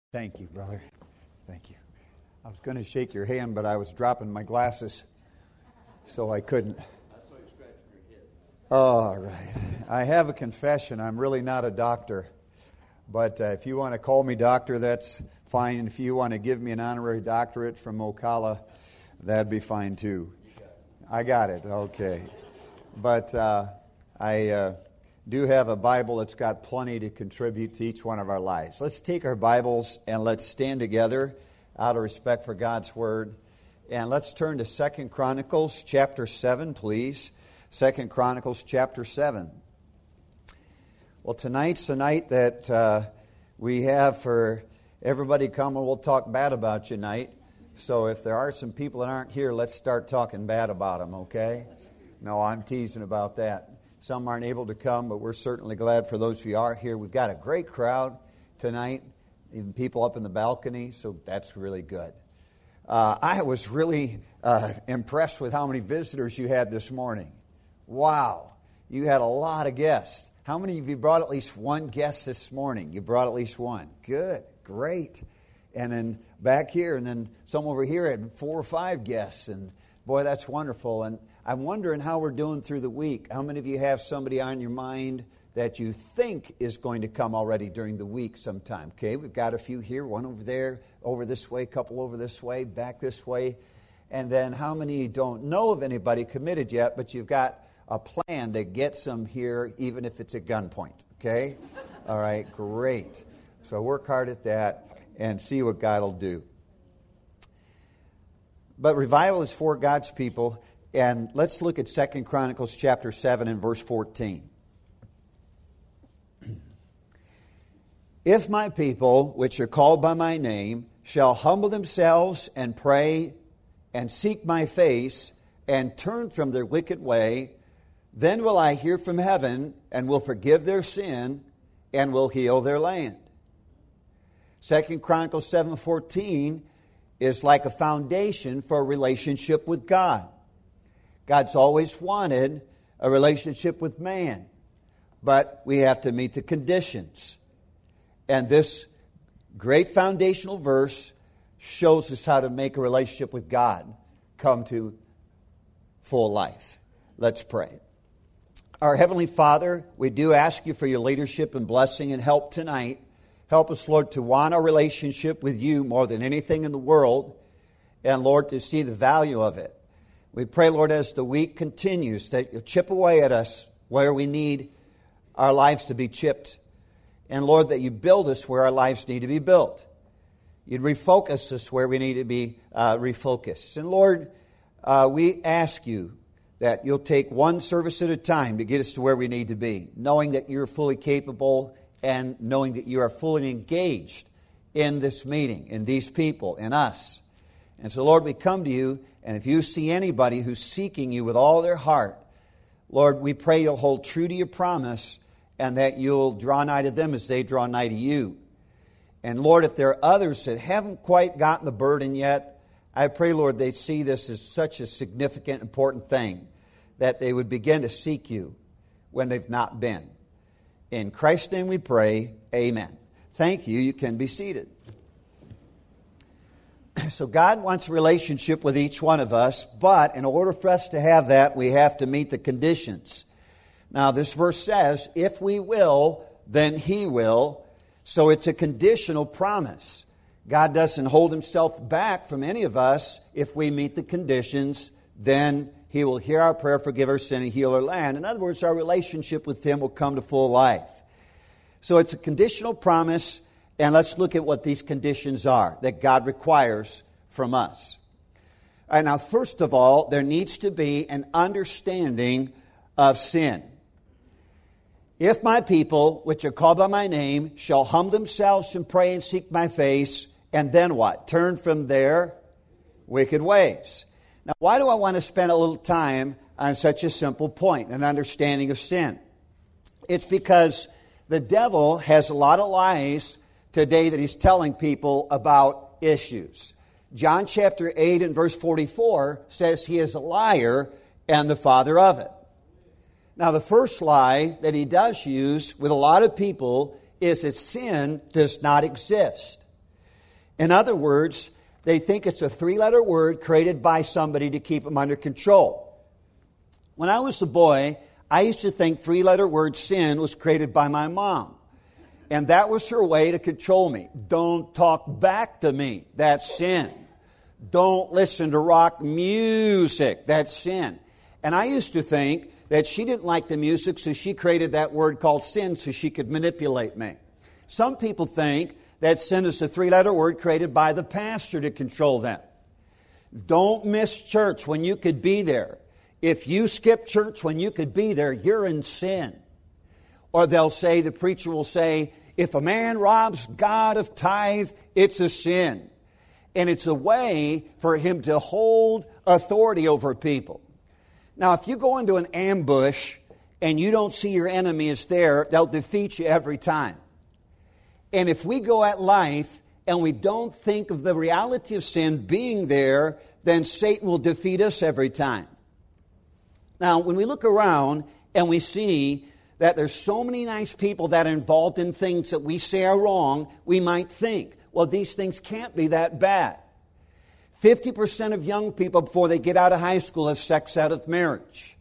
Thank you, brother. Thank you. I was going to shake your hand, but I was dropping my glasses, so I couldn't. I saw you scratching your head. All right. I have a confession. I'm really not a doctor, but if you want to call me doctor, that's fine. And if you want to give me an honorary doctorate from Ocala, that'd be fine too. I got it. Okay. But I do have a Bible that's got plenty to contribute to each one of our lives. Let's take our Bibles and let's stand together out of respect for God's Word. And let's turn to 2 Chronicles chapter 7, please. 2 Chronicles chapter 7. Well, tonight's the night that we have for everybody come and we'll talk bad about you tonight. So if there are some people that aren't here, let's start talking bad about them, okay? No, I'm teasing about that. Some aren't able to come, but we're certainly glad for those of you who are here. We've got a great crowd tonight, even people up in the balcony, so that's really good. I was really impressed with how many visitors you had this morning. Wow, you had a lot of guests. How many of you brought at least one guest this morning? You brought at least one. Good, great. And then back here, and then some over here had 4 or 5 guests, and boy, that's wonderful. And I'm wondering how we're doing through the week. How many of you have somebody on your mind that you think is going to come already during the week sometime? Okay, we've got a few here, one over there, over this way, a couple over this way, back this way. And then how many don't know of anybody committed yet, but you've got a plan to get some here, even if it's at gunpoint, okay? All right, great. So work hard at that and see what God will do. But revival is for God's people. And let's look at 2 Chronicles chapter 7 and verse 14. If my people, which are called by my name, shall humble themselves and pray and seek my face and turn from their wicked way, then will I hear from heaven and will forgive their sin and will heal their land. 2 Chronicles 7:14 is like a foundation for a relationship with God. God's always wanted a relationship with man, but we have to meet the conditions. And this great foundational verse shows us how to make a relationship with God come to full life. Let's pray. Our Heavenly Father, we do ask you for your leadership and blessing and help tonight. Help us, Lord, to want a relationship with you more than anything in the world, and, Lord, to see the value of it. We pray, Lord, as the week continues, that you'll chip away at us where we need our lives to be chipped. And, Lord, that you build us where our lives need to be built. You'd refocus us where we need to be refocused. And, Lord, we ask you that you'll take one service at a time to get us to where we need to be, knowing that you're fully capable and knowing that you are fully engaged in this meeting, in these people, in us. And so, Lord, we come to you, and if you see anybody who's seeking you with all their heart, Lord, we pray you'll hold true to your promise and that you'll draw nigh to them as they draw nigh to you. And, Lord, if there are others that haven't quite gotten the burden yet, I pray, Lord, they see this as such a significant, important thing, that they would begin to seek you when they've not been. In Christ's name we pray, amen. Thank you. You can be seated. So God wants a relationship with each one of us, but in order for us to have that, we have to meet the conditions. Now, this verse says, if we will, then He will. So it's a conditional promise. God doesn't hold Himself back from any of us. If we meet the conditions, then He will hear our prayer, forgive our sin, and heal our land. In other words, our relationship with Him will come to full life. So it's a conditional promise. And let's look at what these conditions are that God requires from us. All right, now, first of all, there needs to be an understanding of sin. If my people, which are called by my name, shall humble themselves and pray and seek my face, and then what? Turn from their wicked ways. Now, why do I want to spend a little time on such a simple point, an understanding of sin? It's because the devil has a lot of lies today that he's telling people about issues. John chapter 8 and verse 44 says he is a liar and the father of it. Now, the first lie that he does use with a lot of people is that sin does not exist. In other words, they think it's a 3-letter word created by somebody to keep them under control. When I was a boy, I used to think 3-letter word sin was created by my mom. And that was her way to control me. Don't talk back to me. That's sin. Don't listen to rock music. That's sin. And I used to think that she didn't like the music, so she created that word called sin so she could manipulate me. Some people think that sin is a 3-letter word created by the pastor to control them. Don't miss church when you could be there. If you skip church when you could be there, you're in sin. Or the preacher will say, if a man robs God of tithe, it's a sin. And it's a way for him to hold authority over people. Now, if you go into an ambush and you don't see your enemy is there, they'll defeat you every time. And if we go at life and we don't think of the reality of sin being there, then Satan will defeat us every time. Now, when we look around and we see that there's so many nice people that are involved in things that we say are wrong, we might think, well, these things can't be that bad. 50% of young people before they get out of high school have sex out of marriage.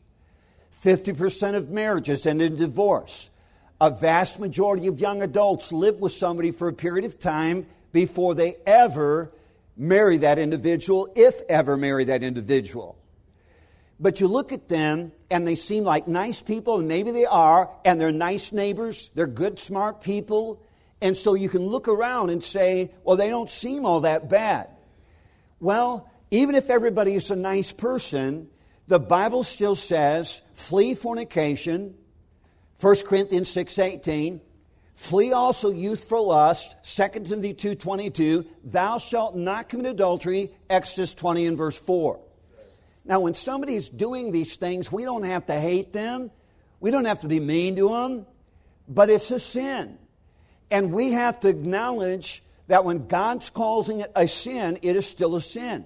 50% of marriages end in divorce. A vast majority of young adults live with somebody for a period of time before they ever marry that individual, if ever marry that individual. But you look at them, and they seem like nice people, and maybe they are, and they're nice neighbors, they're good, smart people, and so you can look around and say, well, they don't seem all that bad. Well, even if everybody is a nice person, the Bible still says, flee fornication, 1 Corinthians 6:18, flee also youthful lust, 2 Timothy 2:22, thou shalt not commit adultery, Exodus 20 and verse 4. Now, when somebody's doing these things, we don't have to hate them. We don't have to be mean to them. But it's a sin. And we have to acknowledge that when God's calling it a sin, it is still a sin.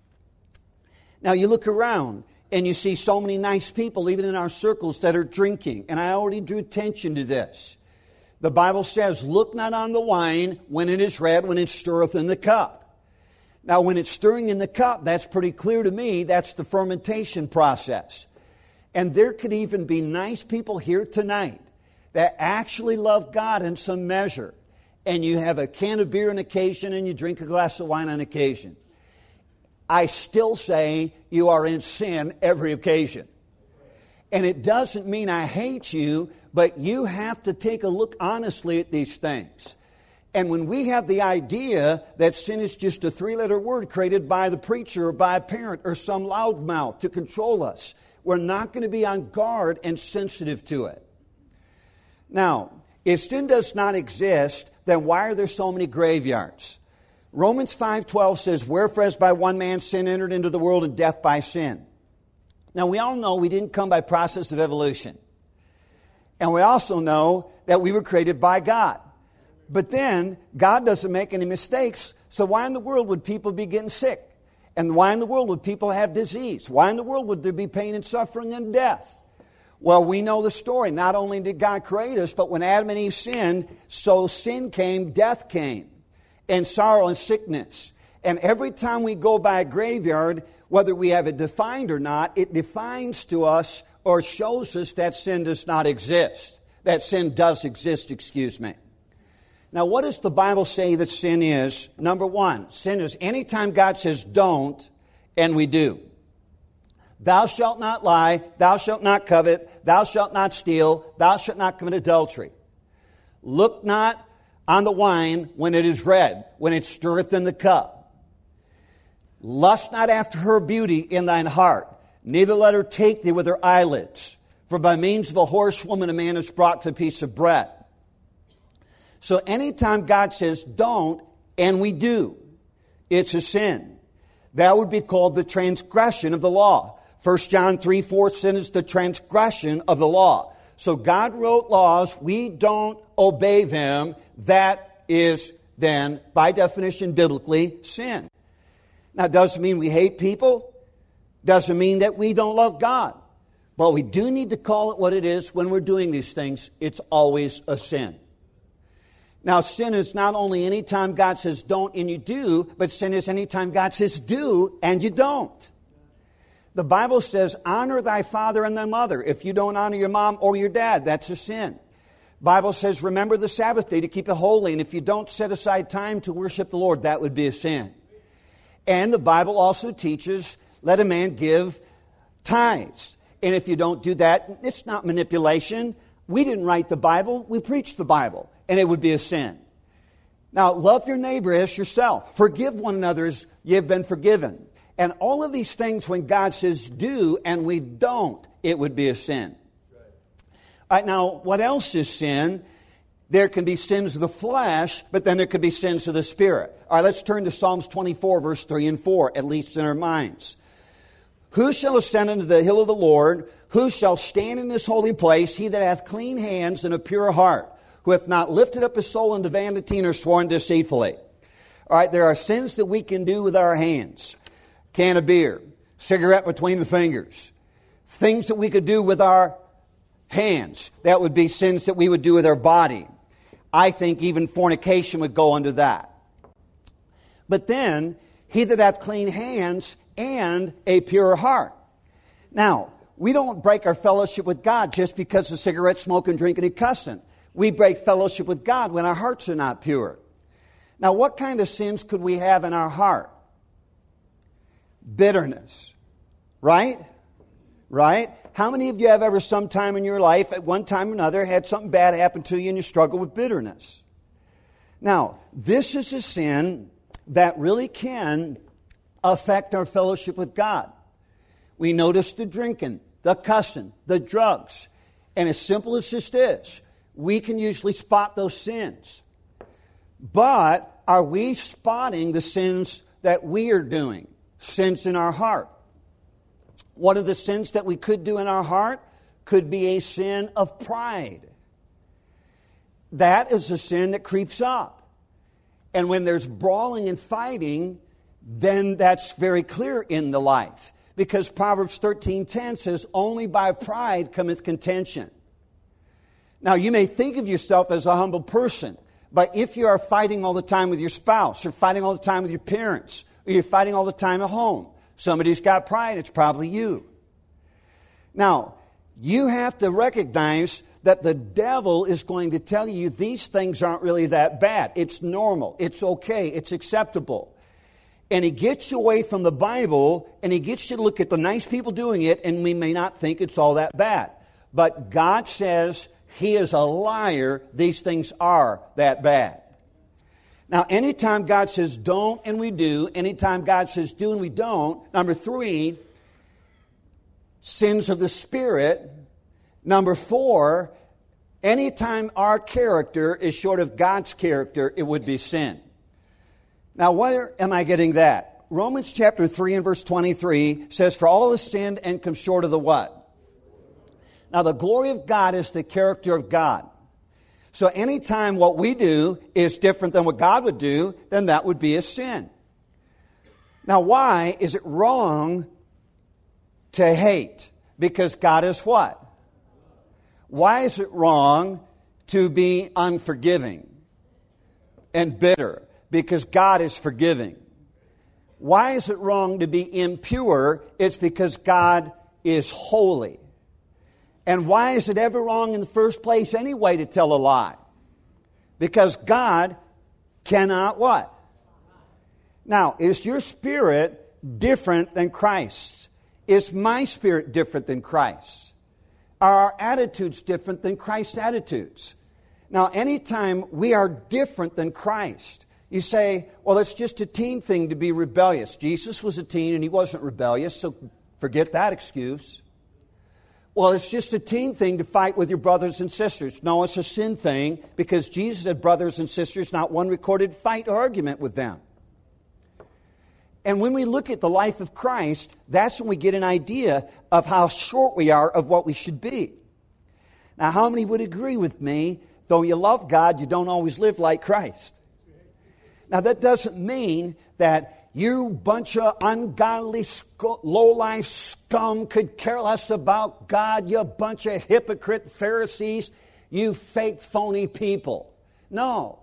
Now, you look around and you see so many nice people, even in our circles, that are drinking. And I already drew attention to this. The Bible says, look not on the wine when it is red, when it stirreth in the cup. Now, when it's stirring in the cup, that's pretty clear to me. That's the fermentation process. And there could even be nice people here tonight that actually love God in some measure. And you have a can of beer on occasion and you drink a glass of wine on occasion. I still say you are in sin every occasion. And it doesn't mean I hate you, but you have to take a look honestly at these things. And when we have the idea that sin is just a 3-letter word created by the preacher or by a parent or some loudmouth to control us, we're not going to be on guard and sensitive to it. Now, if sin does not exist, then why are there so many graveyards? Romans 5:12 says, wherefore as by one man sin entered into the world and death by sin. Now, we all know we didn't come by process of evolution. And we also know that we were created by God. But then, God doesn't make any mistakes, so why in the world would people be getting sick? And why in the world would people have disease? Why in the world would there be pain and suffering and death? Well, we know the story. Not only did God create us, but when Adam and Eve sinned, so sin came, death came, and sorrow and sickness. And every time we go by a graveyard, whether we have it defined or not, it defines to us or shows us that sin does not exist. That sin does exist, Now, what does the Bible say that sin is? Number one, sin is anytime God says don't, and we do. Thou shalt not lie, thou shalt not covet, thou shalt not steal, thou shalt not commit adultery. Look not on the wine when it is red, when it stirreth in the cup. Lust not after her beauty in thine heart, neither let her take thee with her eyelids. For by means of a horsewoman a man is brought to a piece of bread. So anytime God says don't, and we do, it's a sin. That would be called the transgression of the law. 1 John 3:4 sin is the transgression of the law. So God wrote laws, we don't obey them. That is then, by definition, biblically, sin. Now, it doesn't mean we hate people. Doesn't mean that we don't love God. But we do need to call it what it is when we're doing these things. It's always a sin. Now, sin is not only any time God says don't and you do, but sin is any time God says do and you don't. The Bible says, honor thy father and thy mother. If you don't honor your mom or your dad, that's a sin. Bible says, remember the Sabbath day to keep it holy. And if you don't set aside time to worship the Lord, that would be a sin. And the Bible also teaches, let a man give tithes. And if you don't do that, it's not manipulation. We didn't write the Bible. We preached the Bible. And it would be a sin. Now, love your neighbor as yourself. Forgive one another as you have been forgiven. And all of these things, when God says do and we don't, it would be a sin. All right, now, what else is sin? There can be sins of the flesh, but then there could be sins of the Spirit. All right, let's turn to Psalms 24, verse 3 and 4, at least in our minds. Who shall ascend into the hill of the Lord? Who shall stand in this holy place? He that hath clean hands and a pure heart, who hath not lifted up his soul unto vanity nor sworn deceitfully. All right, there are sins that we can do with our hands. Can of beer, cigarette between the fingers. Things that we could do with our hands. That would be sins that we would do with our body. I think even fornication would go under that. But then, he that hath clean hands and a pure heart. Now, we don't break our fellowship with God just because of cigarette smoking, drinking, and cussing. We break fellowship with God when our hearts are not pure. Now, what kind of sins could we have in our heart? Bitterness. Right? Right? How many of you have ever sometime in your life, at one time or another, had something bad happen to you and you struggle with bitterness? Now, this is a sin that really can affect our fellowship with God. We notice the drinking, the cussing, the drugs. And as simple as this is, we can usually spot those sins. But are we spotting the sins that we are doing? Sins in our heart. One of the sins that we could do in our heart could be a sin of pride. That is a sin that creeps up. And when there's brawling and fighting, then that's very clear in the life. Because Proverbs 13:10 says, only by pride cometh contention. Now, you may think of yourself as a humble person, but if you are fighting all the time with your spouse, or fighting all the time with your parents, or you're fighting all the time at home, somebody's got pride, it's probably you. Now, you have to recognize that the devil is going to tell you these things aren't really that bad. It's normal, it's okay, it's acceptable. And he gets you away from the Bible, and he gets you to look at the nice people doing it, and we may not think it's all that bad. But God says he is a liar. These things are that bad. Now, anytime God says don't and we do, anytime God says do and we don't, number 3, sins of the Spirit. Number 4, anytime our character is short of God's character, it would be sin. Now, where am I getting that? Romans chapter 3 and verse 23 says, for all have sinned and come short of the what? Now, the glory of God is the character of God. So anytime what we do is different than what God would do, then that would be a sin. Now, why is it wrong to hate? Because God is what? Why is it wrong to be unforgiving and bitter? Because God is forgiving. Why is it wrong to be impure? It's because God is holy. And why is it ever wrong in the first place anyway to tell a lie? Because God cannot what? Now, is your spirit different than Christ's? Is my spirit different than Christ's? Are our attitudes different than Christ's attitudes? Now, anytime we are different than Christ, you say, well, it's just a teen thing to be rebellious. Jesus was a teen and he wasn't rebellious, so forget that excuse. Well, it's just a teen thing to fight with your brothers and sisters. No, it's a sin thing because Jesus had brothers and sisters, not one recorded fight or argument with them. And when we look at the life of Christ, that's when we get an idea of how short we are of what we should be. Now, how many would agree with me, though you love God, you don't always live like Christ? Now, that doesn't mean that you bunch of ungodly, low-life scum could care less about God, you bunch of hypocrite Pharisees, you fake, phony people. No.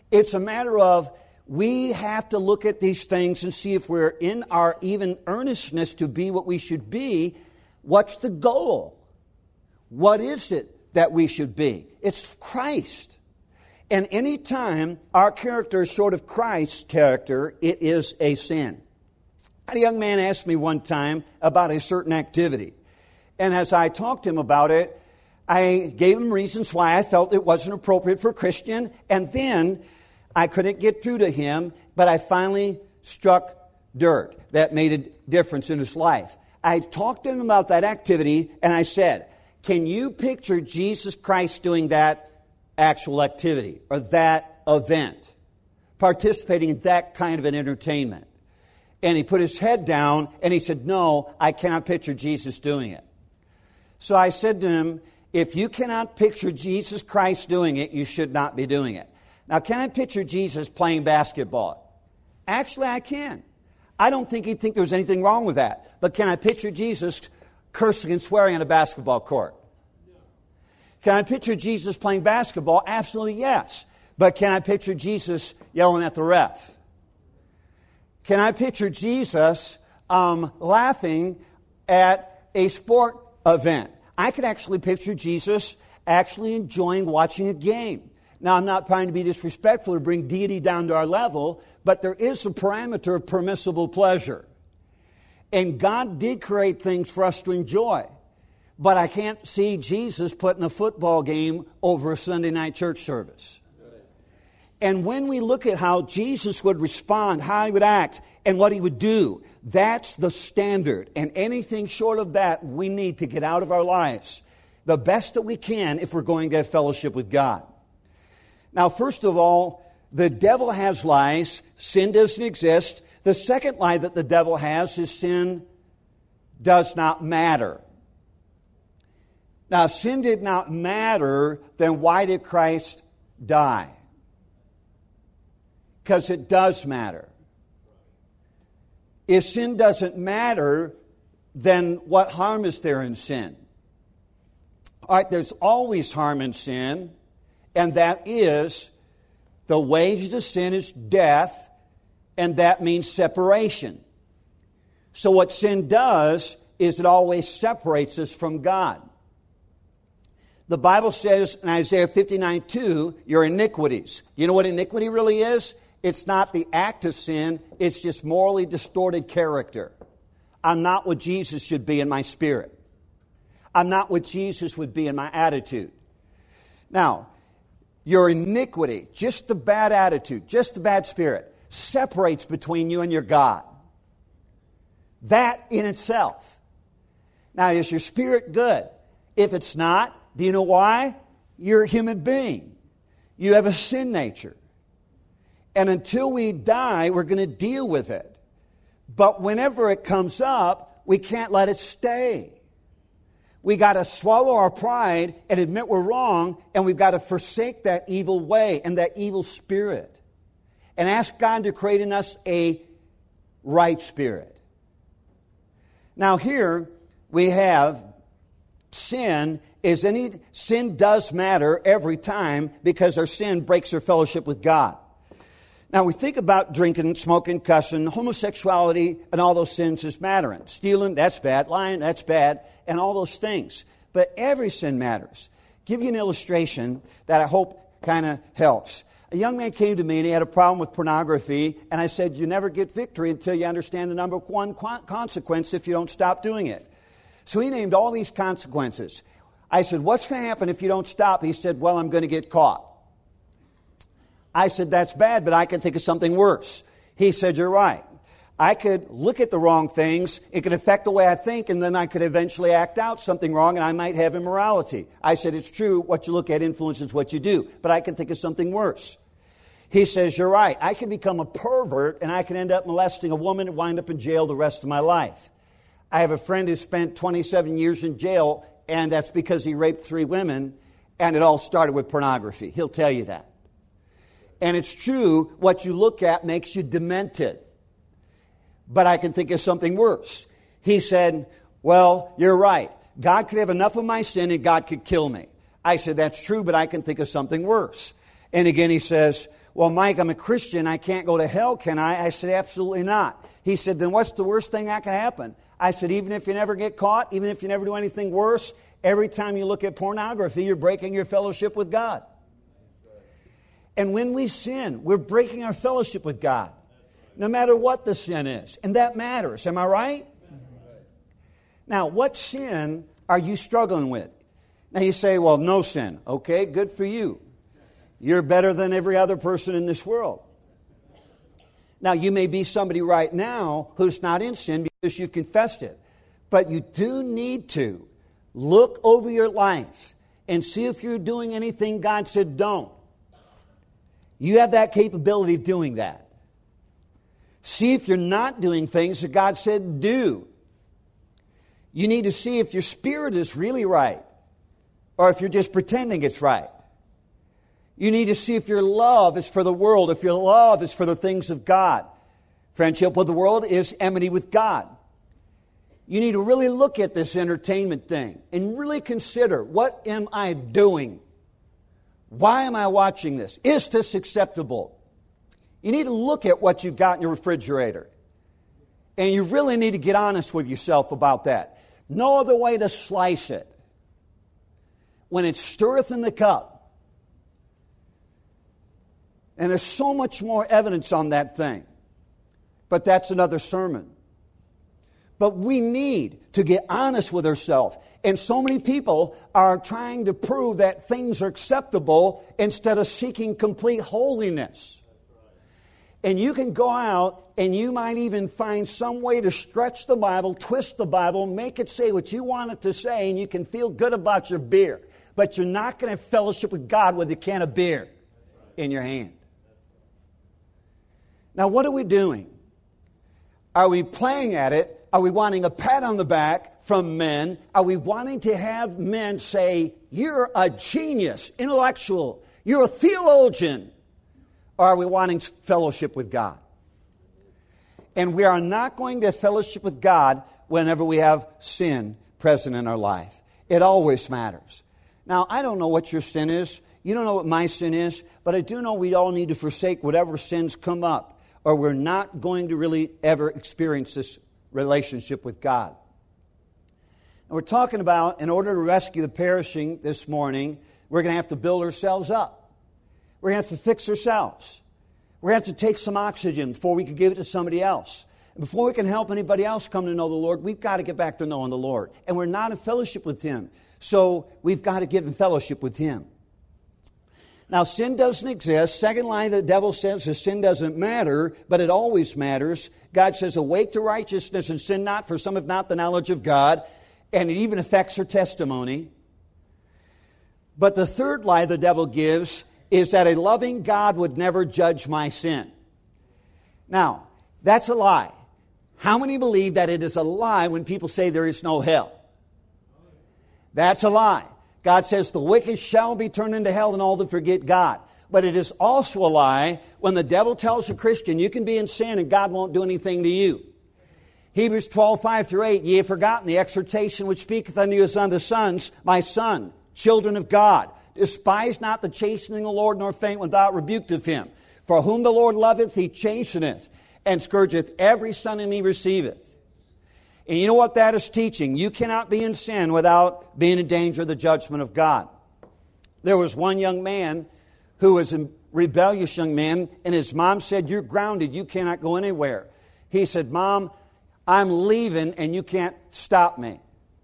It's a matter of we have to look at these things and see if we're in our even earnestness to be what we should be. What's the goal? What is it that we should be? It's Christ. And any time our character is short of Christ's character, it is a sin. A young man asked me one time about a certain activity. And as I talked to him about it, I gave him reasons why I felt it wasn't appropriate for a Christian. And then I couldn't get through to him, but I finally struck dirt that made a difference in his life. I talked to him about that activity, and I said, can you picture Jesus Christ doing that actual activity or that event, participating in that kind of an entertainment? And he put his head down, and he said, no, I cannot picture Jesus doing it. So I said to him, if you cannot picture Jesus Christ doing it, you should not be doing it. Now, can I picture Jesus playing basketball? Actually, I can. I don't think he'd think there's anything wrong with that. But can I picture Jesus cursing and swearing on a basketball court? Can I picture Jesus playing basketball? Absolutely, yes. But can I picture Jesus yelling at the ref? Can I picture Jesus laughing at a sport event? I could actually picture Jesus actually enjoying watching a game. Now, I'm not trying to be disrespectful or bring deity down to our level, but there is a parameter of permissible pleasure. And God did create things for us to enjoy. But I can't see Jesus putting a football game over a Sunday night church service. And when we look at how Jesus would respond, how he would act, and what he would do, that's the standard. And anything short of that, we need to get out of our lives the best that we can if we're going to have fellowship with God. Now, first of all, the devil has lies. Sin doesn't exist. The second lie that the devil has is sin does not matter. Now, if sin did not matter, then why did Christ die? Because it does matter. If sin doesn't matter, then what harm is there in sin? All right, there's always harm in sin, and that is the wages of sin is death, and that means separation. So what sin does is it always separates us from God. The Bible says in Isaiah 59:2, your iniquities. You know what iniquity really is? It's not the act of sin, it's just morally distorted character. I'm not what Jesus should be in my spirit. I'm not what Jesus would be in my attitude. Now, your iniquity, just the bad attitude, just the bad spirit, separates between you and your God. That in itself. Now, is your spirit good? If it's not, do you know why? You're a human being. You have a sin nature. And until we die, we're going to deal with it. But whenever it comes up, we can't let it stay. We got to swallow our pride and admit we're wrong, and we've got to forsake that evil way and that evil spirit and ask God to create in us a right spirit. Now here we have sin does matter every time because our sin breaks our fellowship with God. Now, we think about drinking, smoking, cussing, homosexuality, and all those sins as mattering. Stealing, that's bad. Lying, that's bad. And all those things. But every sin matters. Give you an illustration that I hope kind of helps. A young man came to me and he had a problem with pornography. And I said, you never get victory until you understand the number one consequence if you don't stop doing it. So he named all these consequences. I said, what's going to happen if you don't stop? He said, well, I'm going to get caught. I said, that's bad, but I can think of something worse. He said, you're right. I could look at the wrong things. It could affect the way I think, and then I could eventually act out something wrong, and I might have immorality. I said, it's true. What you look at influences what you do, but I can think of something worse. He says, you're right. I can become a pervert, and I can end up molesting a woman and wind up in jail the rest of my life. I have a friend who spent 27 years in jail, and that's because he raped 3 women, and it all started with pornography. He'll tell you that. And it's true, what you look at makes you demented. But I can think of something worse. He said, well, you're right. God could have enough of my sin and God could kill me. I said, that's true, but I can think of something worse. And again he says, Well, Mike, I'm a Christian. I can't go to hell, can I? I said, absolutely not. He said, then what's the worst thing that can happen? I said, even if you never get caught, even if you never do anything worse, every time you look at pornography, you're breaking your fellowship with God. And when we sin, we're breaking our fellowship with God, no matter what the sin is. And that matters. Am I right? Now, what sin are you struggling with? Now you say, well, no sin. Okay, good for you. You're better than every other person in this world. Now, you may be somebody right now who's not in sin because you've confessed it. But you do need to look over your life and see if you're doing anything God said don't. You have that capability of doing that. See if you're not doing things that God said do. You need to see if your spirit is really right or if you're just pretending it's right. You need to see if your love is for the world, if your love is for the things of God. Friendship with the world is enmity with God. You need to really look at this entertainment thing and really consider, what am I doing? Why am I watching this? Is this acceptable? You need to look at what you've got in your refrigerator. And you really need to get honest with yourself about that. No other way to slice it. When it stirreth in the cup, and there's so much more evidence on that thing. But that's another sermon. But we need to get honest with ourselves. And so many people are trying to prove that things are acceptable instead of seeking complete holiness. And you can go out and you might even find some way to stretch the Bible, twist the Bible, make it say what you want it to say, and you can feel good about your beer. But you're not going to have fellowship with God with a can of beer in your hand. Now, what are we doing? Are we playing at it? Are we wanting a pat on the back from men? Are we wanting to have men say, you're a genius, intellectual, you're a theologian? Or are we wanting fellowship with God? And we are not going to fellowship with God whenever we have sin present in our life. It always matters. Now, I don't know what your sin is. You don't know what my sin is. But I do know we all need to forsake whatever sins come up, or we're not going to really ever experience this relationship with God. And we're talking about, in order to rescue the perishing this morning, we're going to have to build ourselves up. We're going to have to fix ourselves. We're going to have to take some oxygen before we can give it to somebody else. And before we can help anybody else come to know the Lord, we've got to get back to knowing the Lord. And we're not in fellowship with Him. So we've got to get in fellowship with Him. Now, sin doesn't exist. Second lie, the devil says that sin doesn't matter, but it always matters. God says, awake to righteousness and sin not, for some have not the knowledge of God. And it even affects her testimony. But the third lie the devil gives is that a loving God would never judge my sin. Now, that's a lie. How many believe that it is a lie when people say there is no hell? That's a lie. God says the wicked shall be turned into hell and all that forget God. But it is also a lie when the devil tells a Christian you can be in sin and God won't do anything to you. Hebrews 12:5-8, ye have forgotten the exhortation which speaketh unto you as unto sons, my son, children of God. Despise not the chastening of the Lord, nor faint without rebuke of Him. For whom the Lord loveth, He chasteneth, and scourgeth every son whom He receiveth. And you know what that is teaching? You cannot be in sin without being in danger of the judgment of God. There was one young man who was a rebellious young man, and his mom said, you're grounded, you cannot go anywhere. He said, Mom, I'm leaving and you can't stop me.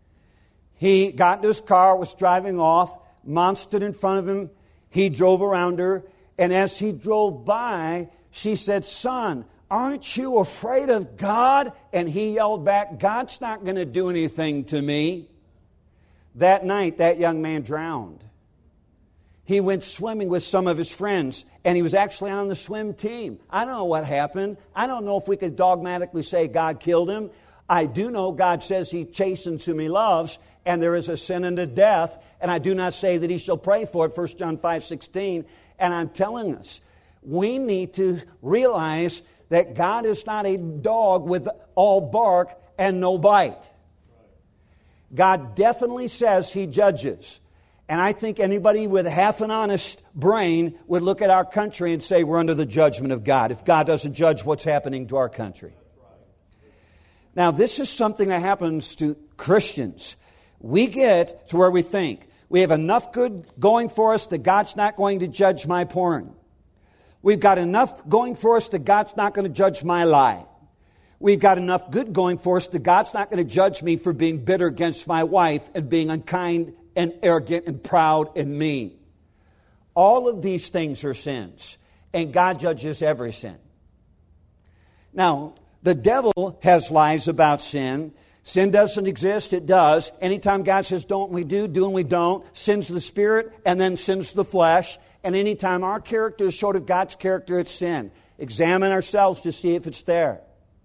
He got into his car, was driving off. Mom stood in front of him. He drove around her. And as he drove by, she said, son, aren't you afraid of God? And he yelled back, God's not going to do anything to me. That night, that young man drowned. He went swimming with some of his friends, and he was actually on the swim team. I don't know what happened. I don't know if we could dogmatically say God killed him. I do know God says He chastens whom He loves, and there is a sin unto death, and I do not say that He shall pray for it, 1 John 5:16. And I'm telling us, we need to realize that God is not a dog with all bark and no bite. God definitely says He judges. And I think anybody with half an honest brain would look at our country and say we're under the judgment of God if God doesn't judge what's happening to our country. Now, this is something that happens to Christians. We get to where we think we have enough good going for us that God's not going to judge my porn. We've got enough going for us that God's not going to judge my lie. We've got enough good going for us that God's not going to judge me for being bitter against my wife and being unkind and arrogant and proud and mean. All of these things are sins, and God judges every sin. Now, the devil has lies about sin. Sin doesn't exist, it does. Anytime God says don't, we do and we don't. Sin's the spirit and then sin's the flesh. And anytime our character is short of God's character, it's sin. Examine ourselves to see if it's there.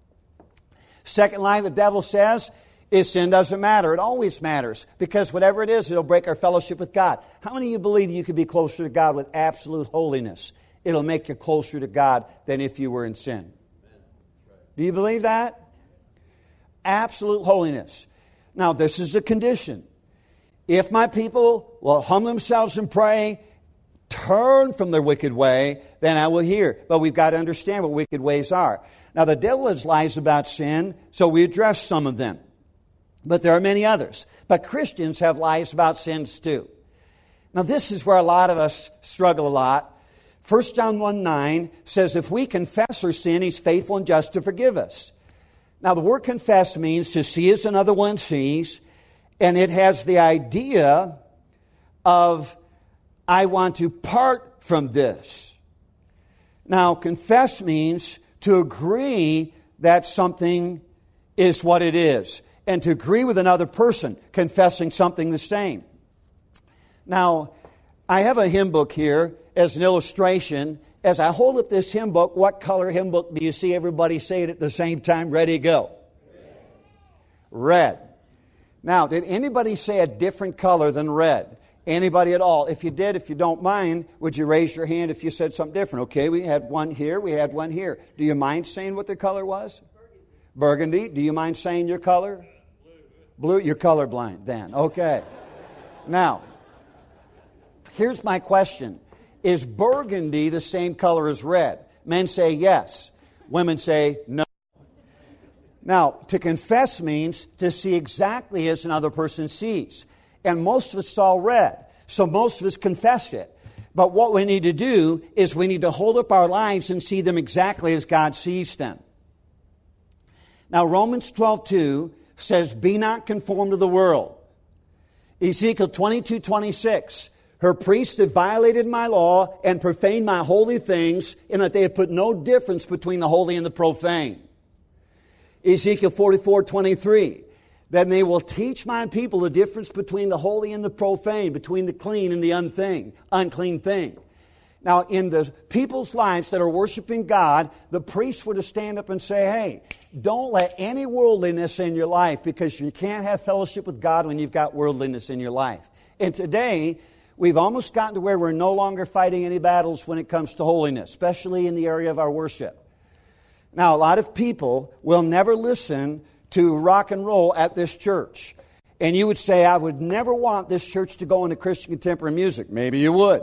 Second lie the devil says is sin doesn't matter. It always matters because whatever it is, it'll break our fellowship with God. How many of you believe you could be closer to God with absolute holiness? It'll make you closer to God than if you were in sin. Do you believe that? Absolute holiness. Now, this is a condition. If my people will humble themselves and pray, turn from their wicked way, then I will hear. But we've got to understand what wicked ways are. Now, the devil has lies about sin, so we address some of them. But there are many others. But Christians have lies about sins too. Now, this is where a lot of us struggle a lot. 1 John 1:9 says, if we confess our sin, He's faithful and just to forgive us. Now, the word confess means to see as another one sees, and it has the idea of, I want to part from this. Now, confess means to agree that something is what it is, and to agree with another person confessing something the same. Now, I have a hymn book here as an illustration. As I hold up this hymn book, what color hymn book do you see everybody say it at the same time? Ready, go. Red. Now, did anybody say a different color than red? Anybody at all? If you did, if you don't mind, would you raise your hand if you said something different? Okay, we had one here, we had one here. Do you mind saying what the color was? Burgundy. Do you mind saying your color? Blue. You're colorblind then. Okay. Now, here's my question. Is burgundy the same color as red? Men say yes. Women say no. Now, to confess means to see exactly as another person sees. And most of us saw red, so most of us confessed it. But what we need to do is we need to hold up our lives and see them exactly as God sees them. Now, Romans 12:2 says, be not conformed to the world. Ezekiel 22:26, her priests have violated my law and profaned my holy things, in that they have put no difference between the holy and the profane. Ezekiel 44:23, then they will teach my people the difference between the holy and the profane, between the clean and the unclean thing. Now, in the people's lives that are worshiping God, the priests were to stand up and say, hey, don't let any worldliness in your life, because you can't have fellowship with God when you've got worldliness in your life. And today, we've almost gotten to where we're no longer fighting any battles when it comes to holiness, especially in the area of our worship. Now, a lot of people will never listen to rock and roll at this church. And you would say, I would never want this church to go into Christian contemporary music. Maybe you would.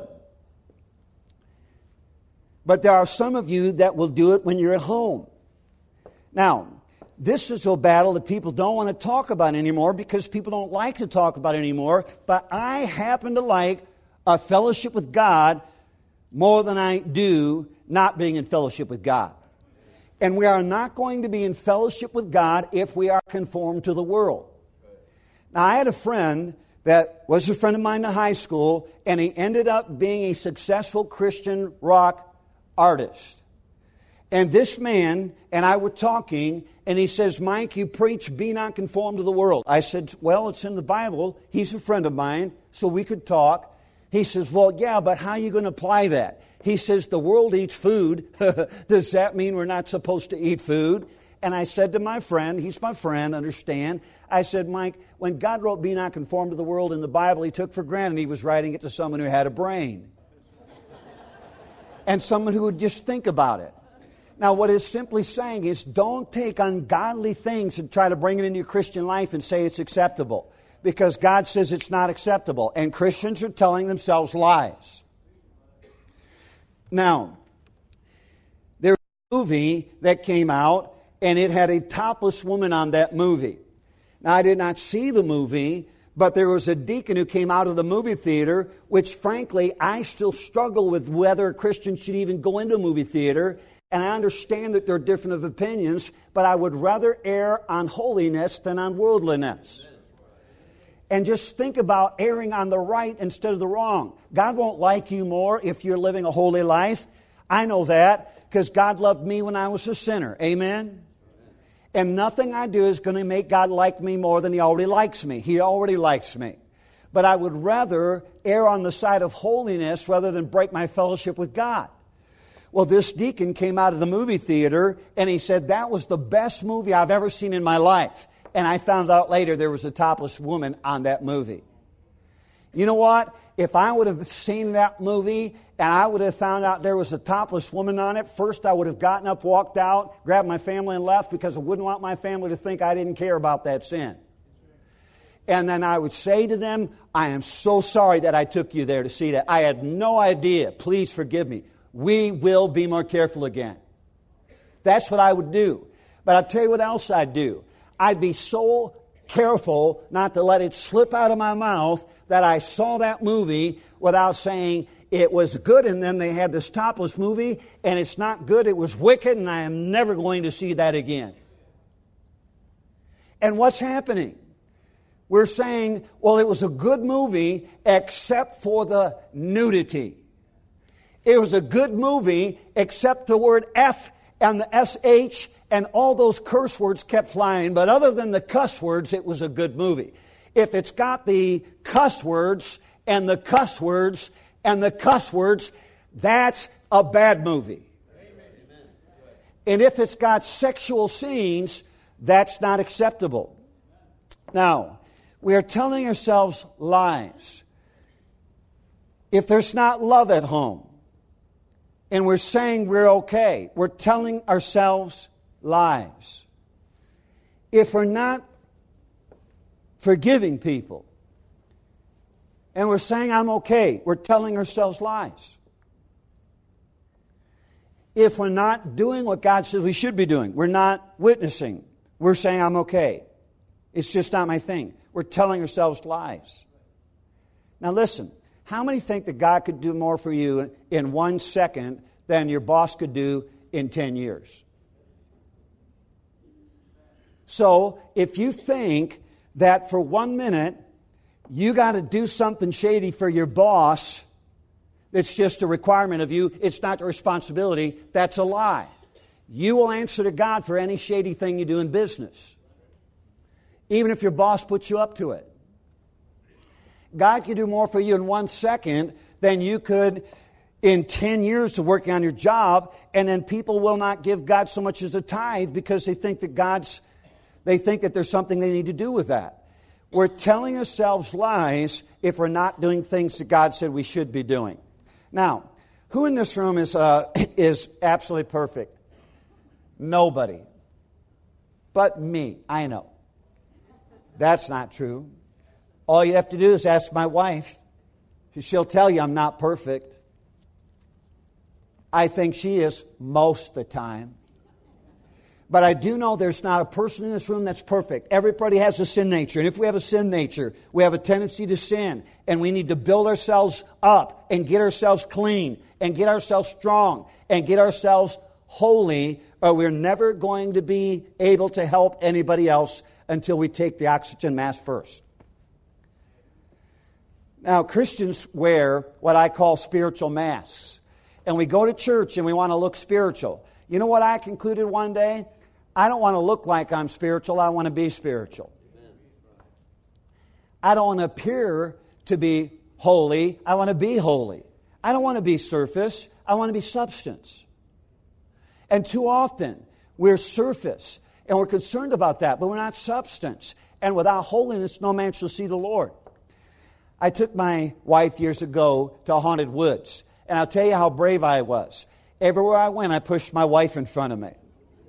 But there are some of you that will do it when you're at home. Now, this is a battle that people don't want to talk about anymore because people don't like to talk about it anymore. But I happen to like a fellowship with God more than I do not being in fellowship with God. And we are not going to be in fellowship with God if we are conformed to the world. Now, I had a friend that was a friend of mine in high school, and he ended up being a successful Christian rock artist. And this man and I were talking, and he says, Mike, you preach, be not conformed to the world. I said, well, it's in the Bible. He's a friend of mine, so we could talk. He says, well, yeah, but how are you going to apply that? He says, the world eats food. Does that mean we're not supposed to eat food? And I said to my friend, he's my friend, understand. I said, Mike, when God wrote be not conformed to the world in the Bible, He took for granted He was writing it to someone who had a brain. And someone who would just think about it. Now, what it's simply saying is don't take ungodly things and try to bring it into your Christian life and say it's acceptable. because God says it's not acceptable. And Christians are telling themselves lies. Now, there was a movie that came out, and it had a topless woman on that movie. Now, I did not see the movie, but there was a deacon who came out of the movie theater, which frankly, I still struggle with whether a Christian should even go into a movie theater. And I understand that there are different opinions, but I would rather err on holiness than on worldliness. And just think about erring on the right instead of the wrong. God won't like you more if you're living a holy life. I know that because God loved me when I was a sinner. Amen? And nothing I do is going to make God like me more than He already likes me. He already likes me. But I would rather err on the side of holiness rather than break my fellowship with God. Well, this deacon came out of the movie theater and he said, that was the best movie I've ever seen in my life. And I found out later there was a topless woman on that movie. You know what? If I would have seen that movie and I would have found out there was a topless woman on it, first I would have gotten up, walked out, grabbed my family and left because I wouldn't want my family to think I didn't care about that sin. And then I would say to them, I am so sorry that I took you there to see that. I had no idea. Please forgive me. We will be more careful again. That's what I would do. But I'll tell you what else I'd do. I'd be so careful not to let it slip out of my mouth that I saw that movie without saying it was good, and then they had this topless movie, and it's not good, it was wicked, and I am never going to see that again. And what's happening? We're saying, well, it was a good movie except for the nudity. It was a good movie except the word F and the SH and all those curse words kept flying. But other than the cuss words, it was a good movie. If it's got the cuss words and the cuss words and the cuss words, that's a bad movie. Amen. And if it's got sexual scenes, that's not acceptable. Now, we are telling ourselves lies. If there's not love at home, and we're saying we're okay, we're telling ourselves lies. If we're not forgiving people, and we're saying I'm okay, we're telling ourselves lies. If we're not doing what God says we should be doing, we're not witnessing, we're saying I'm okay. It's just not my thing. We're telling ourselves lies. Now listen, how many think that God could do more for you in 1 second than your boss could do in 10 years? So if you think that for 1 minute you got to do something shady for your boss, it's just a requirement of you, it's not a responsibility, that's a lie. You will answer to God for any shady thing you do in business, even if your boss puts you up to it. God can do more for you in 1 second than you could in 10 years of working on your job, and then people will not give God so much as a tithe because they think that there's something they need to do with that. We're telling ourselves lies if we're not doing things that God said we should be doing. Now, who in this room is absolutely perfect? Nobody. But me. I know. That's not true. All you have to do is ask my wife. She'll tell you I'm not perfect. I think she is most of the time. But I do know there's not a person in this room that's perfect. Everybody has a sin nature. And if we have a sin nature, we have a tendency to sin. And we need to build ourselves up and get ourselves clean and get ourselves strong and get ourselves holy, or we're never going to be able to help anybody else until we take the oxygen mask first. Now, Christians wear what I call spiritual masks. And we go to church and we want to look spiritual. You know what I concluded one day? I don't want to look like I'm spiritual. I want to be spiritual. I don't want to appear to be holy. I want to be holy. I don't want to be surface. I want to be substance. And too often, we're surface. And we're concerned about that, but we're not substance. And without holiness, no man shall see the Lord. I took my wife years ago to Haunted Woods. And I'll tell you how brave I was. Everywhere I went, I pushed my wife in front of me.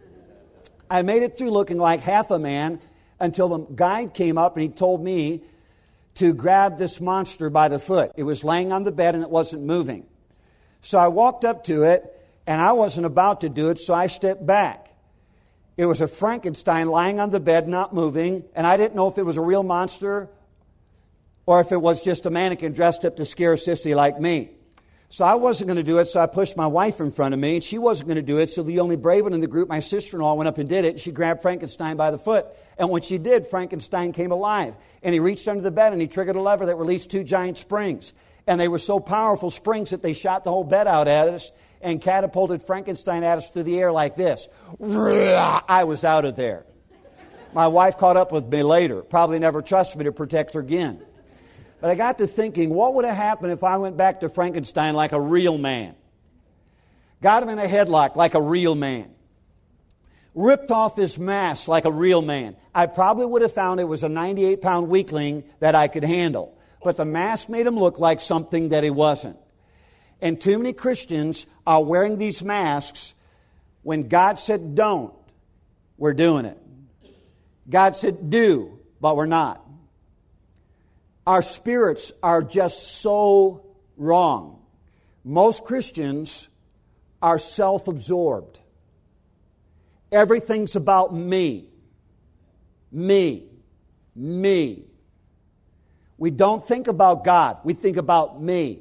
I made it through looking like half a man until the guide came up and he told me to grab this monster by the foot. It was laying on the bed and it wasn't moving. So I walked up to it, and I wasn't about to do it, so I stepped back. It was a Frankenstein lying on the bed, not moving, and I didn't know if it was a real monster or if it was just a mannequin dressed up to scare a sissy like me. So I wasn't going to do it, so I pushed my wife in front of me, and she wasn't going to do it, so the only brave one in the group, my sister-in-law, went up and did it, and she grabbed Frankenstein by the foot. And when she did, Frankenstein came alive, and he reached under the bed, and he triggered a lever that released 2 giant springs. And they were so powerful springs that they shot the whole bed out at us and catapulted Frankenstein at us through the air like this. I was out of there. My wife caught up with me later, probably never trusted me to protect her again. But I got to thinking, what would have happened if I went back to Frankenstein like a real man? Got him in a headlock like a real man. Ripped off his mask like a real man. I probably would have found it was a 98-pound weakling that I could handle. But the mask made him look like something that he wasn't. And too many Christians are wearing these masks when God said don't, we're doing it. God said do, but we're not. Our spirits are just so wrong. Most Christians are self-absorbed. Everything's about me. Me. Me. We don't think about God. We think about me.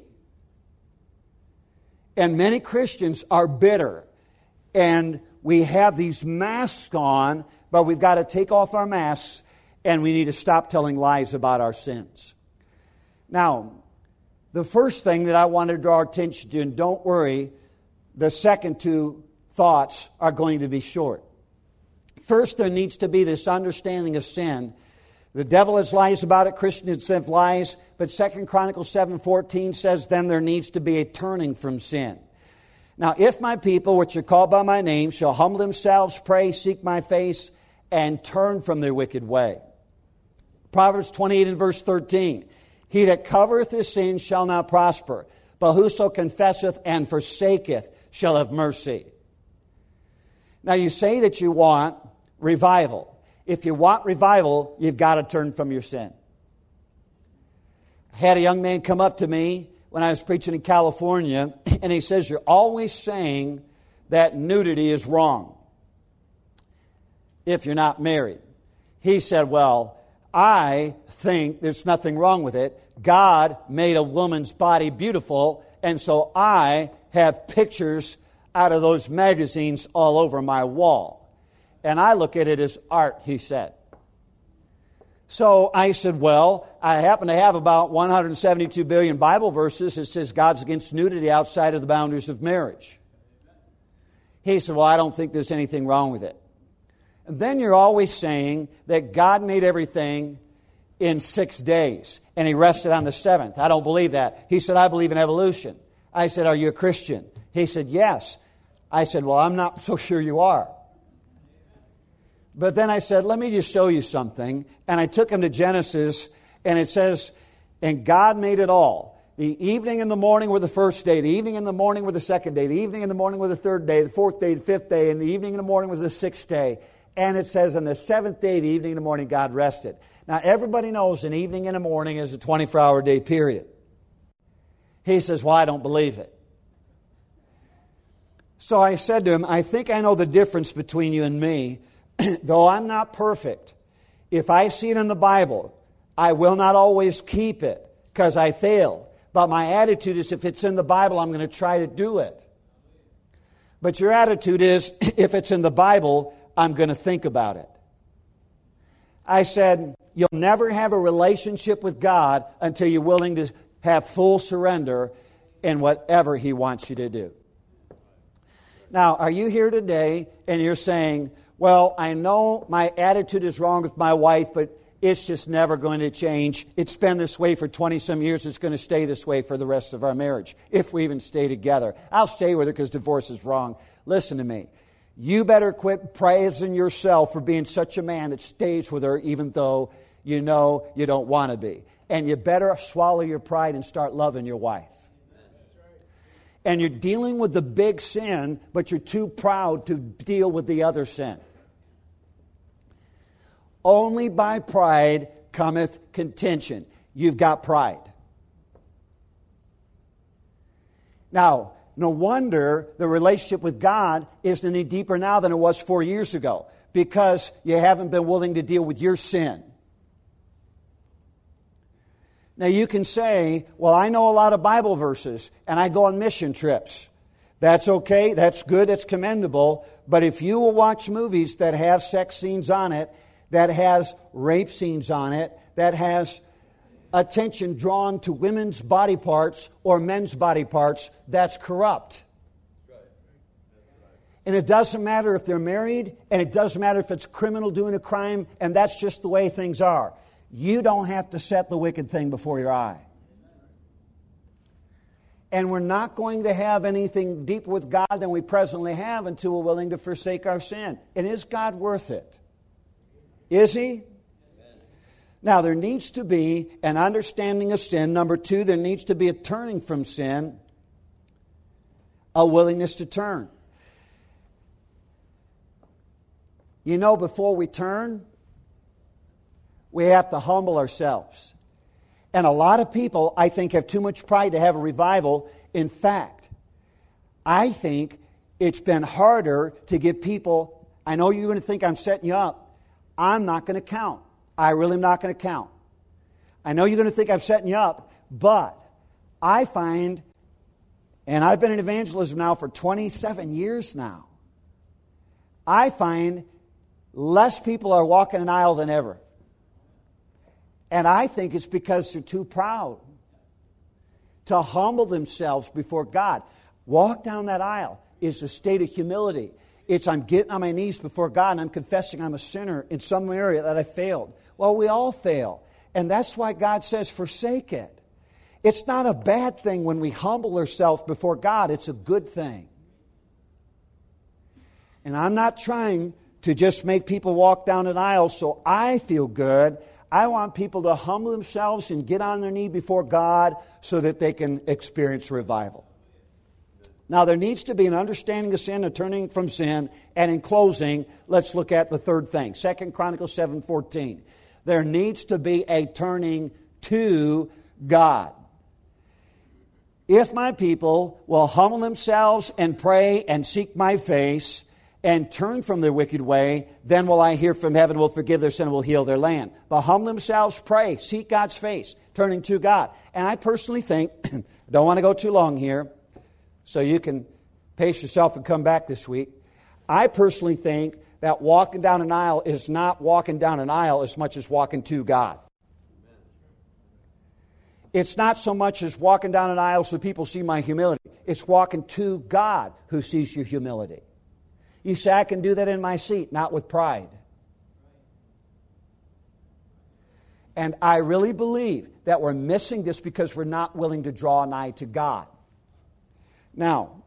And many Christians are bitter. And we have these masks on, but we've got to take off our masks and we need to stop telling lies about our sins. Now, the first thing that I want to draw attention to, and don't worry, the second 2 thoughts are going to be short. First, there needs to be this understanding of sin. The devil has lies about it, Christians have lies, but 2 Chronicles 7:14 says, then there needs to be a turning from sin. Now, if my people, which are called by my name, shall humble themselves, pray, seek my face, and turn from their wicked way. Proverbs 28 and verse 13. He that covereth his sins shall not prosper, but whoso confesseth and forsaketh shall have mercy. Now you say that you want revival. If you want revival, you've got to turn from your sin. I had a young man come up to me when I was preaching in California, and he says, you're always saying that nudity is wrong if you're not married. He said, well, I think there's nothing wrong with it. God made a woman's body beautiful, and so I have pictures out of those magazines all over my wall. And I look at it as art, he said. So I said, well, I happen to have about 172 billion Bible verses that says God's against nudity outside of the boundaries of marriage. He said, well, I don't think there's anything wrong with it. And then you're always saying that God made everything in 6 days, and He rested on the 7th. I don't believe that. He said, I believe in evolution. I said, are you a Christian? He said, yes. I said, well, I'm not so sure you are. But then I said, let me just show you something. And I took him to Genesis, and it says, and God made it all. The evening and the morning were the first day. The evening and the morning were the second day. The evening and the morning were the third day. The fourth day, the fifth day. And the evening and the morning was the sixth day. And it says, on the seventh day, the evening and the morning, God rested. Now, everybody knows an evening and a morning is a 24-hour day period. He says, well, I don't believe it. So I said to him, I think I know the difference between you and me. Though I'm not perfect, if I see it in the Bible, I will not always keep it because I fail. But my attitude is if it's in the Bible, I'm going to try to do it. But your attitude is if it's in the Bible, I'm going to think about it. I said, you'll never have a relationship with God until you're willing to have full surrender in whatever He wants you to do. Now, are you here today and you're saying, well, I know my attitude is wrong with my wife, but it's just never going to change. It's been this way for 20-some years. It's going to stay this way for the rest of our marriage, if we even stay together. I'll stay with her because divorce is wrong. Listen to me. You better quit praising yourself for being such a man that stays with her even though you know you don't want to be. And you better swallow your pride and start loving your wife. And you're dealing with the big sin, but you're too proud to deal with the other sin. Only by pride cometh contention. you've got pride. Now, no wonder the relationship with God isn't any deeper now than it was 4 years ago, because you haven't been willing to deal with your sin. Now you can say, well, I know a lot of Bible verses and I go on mission trips. That's okay, that's good, that's commendable. But if you will watch movies that have sex scenes on it, that has rape scenes on it, that has attention drawn to women's body parts or men's body parts, that's corrupt. And it doesn't matter if they're married, and it doesn't matter if it's criminal doing a crime, and that's just the way things are. You don't have to set the wicked thing before your eye. And we're not going to have anything deeper with God than we presently have until we're willing to forsake our sin. And is God worth it? Is He? Now, there needs to be an understanding of sin. Number two, there needs to be a turning from sin, a willingness to turn. You know, before we turn, we have to humble ourselves. And a lot of people, I think, have too much pride to have a revival. In fact, I think it's been harder to get people, I know you're going to think I'm setting you up. I'm not going to count. I really am not going to count. I know you're going to think I'm setting you up, but I find, and I've been in evangelism now for 27 years now, I find less people are walking an aisle than ever. And I think it's because they're too proud to humble themselves before God. Walk down that aisle is a state of humility. It's I'm getting on my knees before God and I'm confessing I'm a sinner in some area that I failed. Well, we all fail. And that's why God says forsake it. It's not a bad thing when we humble ourselves before God. It's a good thing. And I'm not trying to just make people walk down an aisle so I feel good. I want people to humble themselves and get on their knee before God so that they can experience revival. Now, there needs to be an understanding of sin, a turning from sin. And in closing, let's look at the third thing. 2 Chronicles 7:14. There needs to be a turning to God. If my people will humble themselves and pray and seek my face and turn from their wicked way, then will I hear from heaven, will forgive their sin, and will heal their land. But humble themselves, pray, seek God's face, turning to God. And I personally think, don't want to go too long here, so you can pace yourself and come back this week. I personally think that walking down an aisle is not walking down an aisle as much as walking to God. It's not so much as walking down an aisle so people see my humility. It's walking to God who sees your humility. You say, I can do that in my seat, not with pride. And I really believe that we're missing this because we're not willing to draw nigh to God. Now,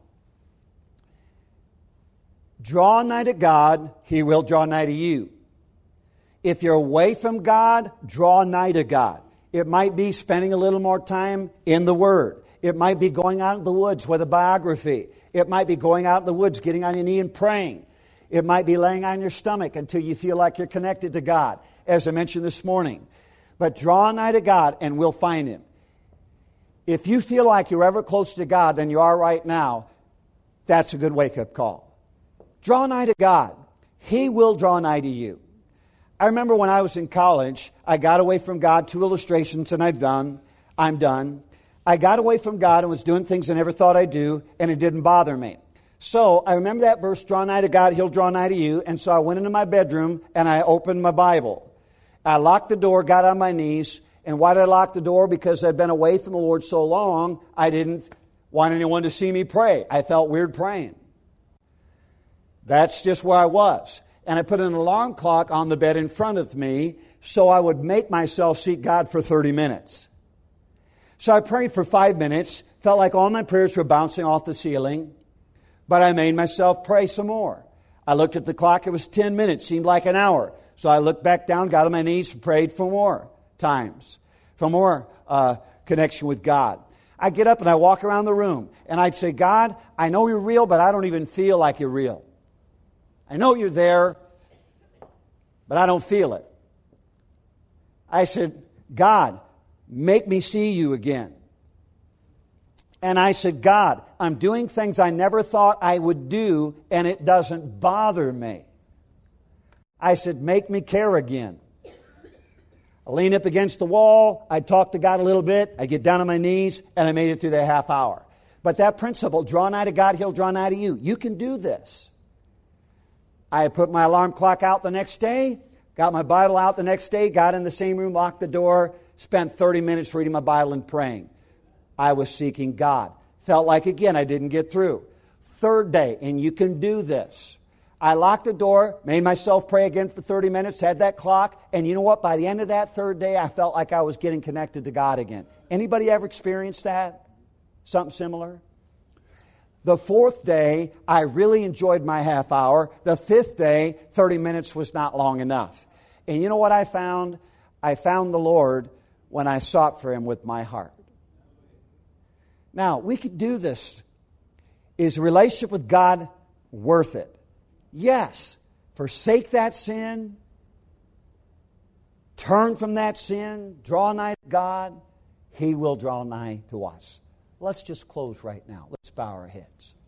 draw nigh to God, He will draw nigh to you. If you're away from God, draw nigh to God. It might be spending a little more time in the Word. It might be going out in the woods with a biography. It might be going out in the woods, getting on your knee and praying. It might be laying on your stomach until you feel like you're connected to God, as I mentioned this morning. But draw nigh to God and we'll find Him. If you feel like you're ever closer to God than you are right now, that's a good wake-up call. Draw nigh to God. He will draw nigh to you. I remember when I was in college, I got away from God, 2 illustrations, and I'm done. I got away from God and was doing things I never thought I'd do, and it didn't bother me. So I remember that verse, draw nigh to God, He'll draw nigh to you. And so I went into my bedroom and I opened my Bible. I locked the door, got on my knees. And why did I lock the door? Because I'd been away from the Lord so long, I didn't want anyone to see me pray. I felt weird praying. That's just where I was. And I put an alarm clock on the bed in front of me so I would make myself seek God for 30 minutes. So I prayed for 5 minutes, felt like all my prayers were bouncing off the ceiling, but I made myself pray some more. I looked at the clock, it was 10 minutes, seemed like an hour. So I looked back down, got on my knees, and prayed for more times, for more connection with God. I get up and I walk around the room, and I'd say, God, I know you're real, but I don't even feel like you're real. I know you're there, but I don't feel it. I said, God, make me see you again. And I said, God, I'm doing things I never thought I would do, and it doesn't bother me. I said, make me care again. I lean up against the wall. I talk to God a little bit. I get down on my knees, and I made it through the half hour. But that principle, draw nigh to God, He'll draw nigh to you. You can do this. I put my alarm clock out the next day, got my Bible out the next day, got in the same room, locked the door, spent 30 minutes reading my Bible and praying. I was seeking God. Felt like, again, I didn't get through. Third day, and you can do this. I locked the door, made myself pray again for 30 minutes, had that clock, and you know what? By the end of that third day, I felt like I was getting connected to God again. Anybody ever experienced that? Something similar? The fourth day, I really enjoyed my half hour. The fifth day, 30 minutes was not long enough. And you know what I found? I found the Lord when I sought for Him with my heart. Now, we could do this. Is a relationship with God worth it? Yes. Forsake that sin. Turn from that sin. Draw nigh to God. He will draw nigh to us. Let's just close right now. Let's bow our heads.